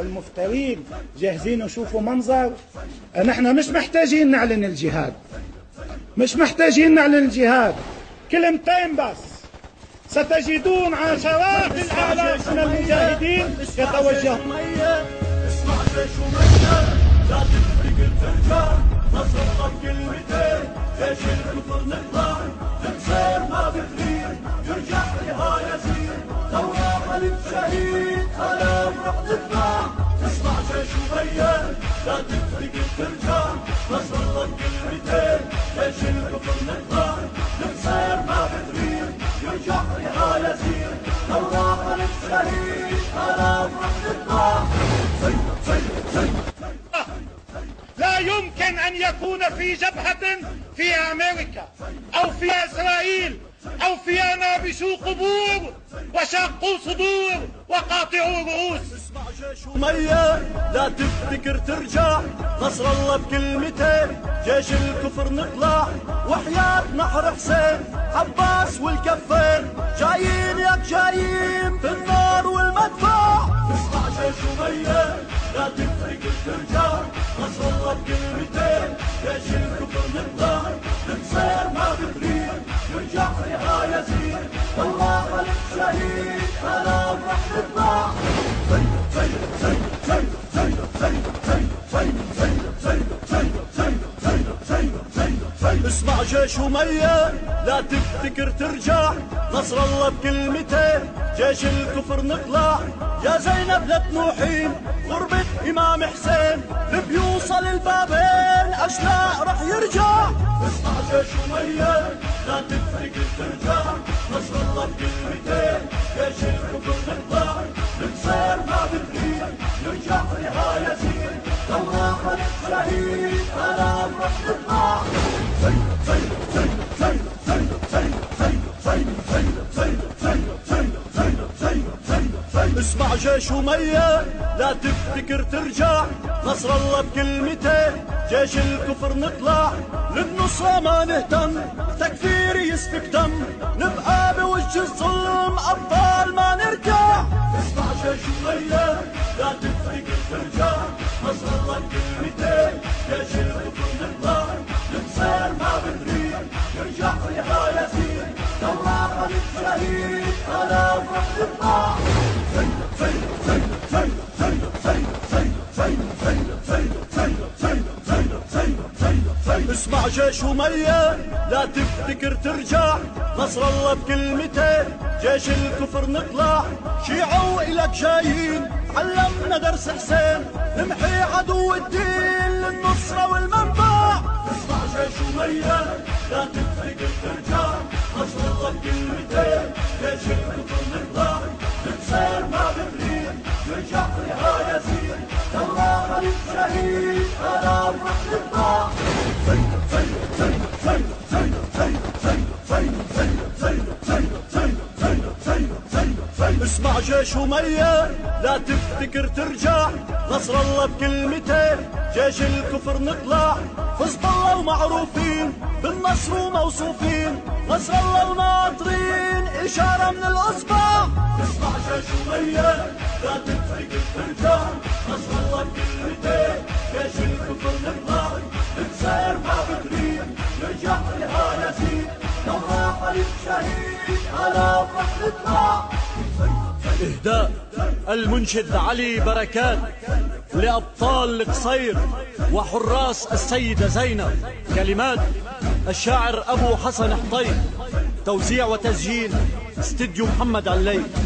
والمفترين جاهزين يشوفوا منظر. نحن مش محتاجين نعلن الجهاد، مش محتاجين نعلن الجهاد، كلمتين بس ستجدون عشرات الآلاف من المجاهدين يتوجهون. اسمع جيش أمية لا تفرق الفرجان، نصر الله بكلمتين، جيش الكفر نطلع، المسير ما بفريق، يرجع لها يزيد، لو راح الشهيد آلاف رح تتباع. اسمع جيش أمية لا تفرق الفرجان، نصر الله بكلمتين، جيش الكفر نطلع، المسير ما بفريق، يرجع لها يزيد، لو راح الشهيد آلاف رح تتباع. لا يمكن أن يكون في جبهة فيها أمريكا أو فيها إسرائيل أو فيها نابشوا قبور وشاقوا صدور وقاطعوا رؤوس. اسمع جيش أمية لا تفتكر ترجع، نصر الله بكلمتين، جيش الكفر نطلع، وحياة نحر حسين عباس والكفين، جايين ياك جايين في النار والمدفع. اسمع جيش أمية لا تفتكر ترجع، نصر الله بكلمتين، جيش الكفر نطلع، المسير ما بفريق، يرجع لها يزيد، والله الشهيد آلاف رح تطلع. اسمع جيش أمية لا تفتكر ترجع، نصر الله بكلمتين، جيش الكفر نطلع، يا زينب لا تنوحين غربة إمام حسين، بيوصل البابين أشلاء رح يرجع. اسمع جيش أمية لا تفتكر ترجع، نصر الله بكلمتين، جيش الكفر نطلع، المسير ما بفريق، يرجع لها يزيد، لو راح الشهيد آلاف رح تطلع. اسمع جيش أمية لا تفتكر ترجع، نصر الله بكلمتين، جيش الكفر نطلع، للنصرة ما نهتم، تكفير يسفك دم، نبقى بوجه الظلم أبطال ما نرجع. اسمع جيش أمية لا تفتكر ترجع، نصر الله بكلمتين، جيش الكفر نطلع، المسير ما بفريق، يرجع لها يزيد، لو راح الشهيد آلاف رح تطلع. اسمع جيش أمية لا تفتكر ترجع، نصر الله بكلمتين، جيش الكفر نطلع، شيعوا إلك جايين، علمنا درس حسين، نمحي عدو الدين للنصرة والمنبع. اسمع جيش أمية لا تفتكر ترجع، نصر الله بكلمتين، جيش الكفر نطلع، المسير ما بفريق، يرجع لها يزيد، لو راح الشهيد آلاف رح تطلع. اسمع جيش أمية لا تفتكر ترجع، نصر الله بكلمتين، جيش الكفر نطلع، حزب الله ومعروفين بالنصر وموصوفين، نصر الله وناطرين إشارة من الأصبع. اسمع جيش أمية لا تفتكر ترجع، نصر الله بكلمتين، جيش الكفر نطلع، المسير ما بفريق، يرجع لها يزيد، لو راح الشهيد آلاف رح تطلع. إهداء المنشد علي بركات لأبطال القصير وحراس السيدة زينب، كلمات الشاعر أبو حسن حطيب، توزيع وتسجيل استديو محمد علي.